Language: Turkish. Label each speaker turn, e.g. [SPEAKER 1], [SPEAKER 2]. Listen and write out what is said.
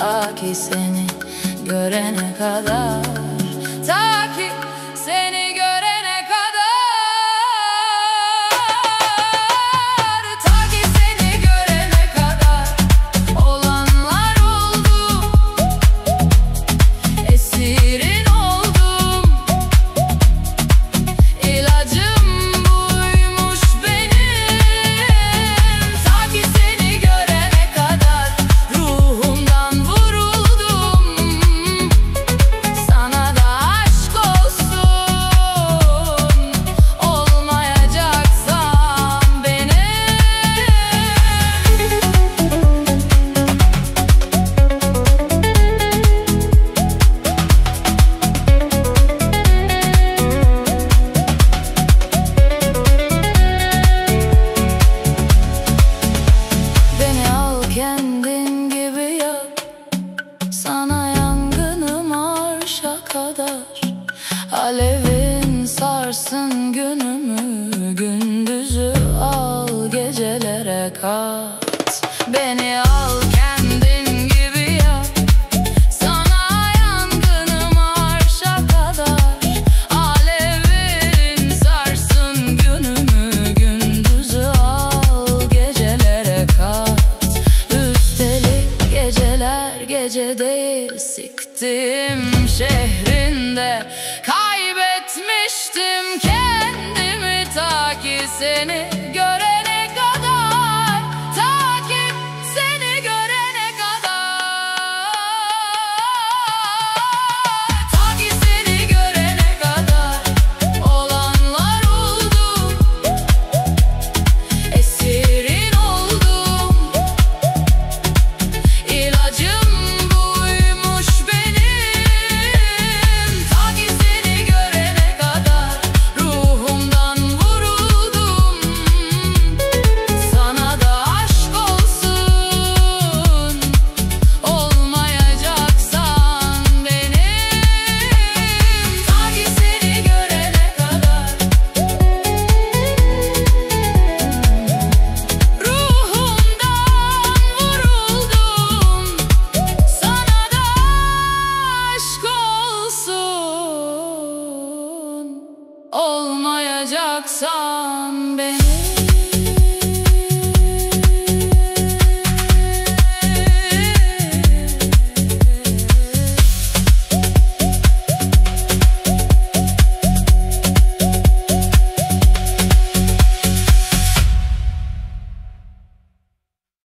[SPEAKER 1] Ta ki seni görene kadar, ta ki seni görene kadar, ta ki seni görene kadar olanlar oldu. Esirin oldum, ilacım buymuş benim. Ta ki seni görene kadar ruhumdan vuruldum. Sana da aşk olsun, olmayacaksan benim. Beni al kendin gibi yak, sana yangınım arşa kadar. Alevin sarsın günümü, gündüzü al gecelere kat. Beni al kendin gibi yak, sana yangınım arşa kadar. Alevin sarsın günümü, gündüzü al gecelere kat. Üstelik geceler gece değil, siktim şehrinde kaybetmiştim kendimi. Ta ki seni görene kadar, ta ki seni görene kadar, ta ki seni görene kadar olanlar oldu. Esirin oldum, ilacım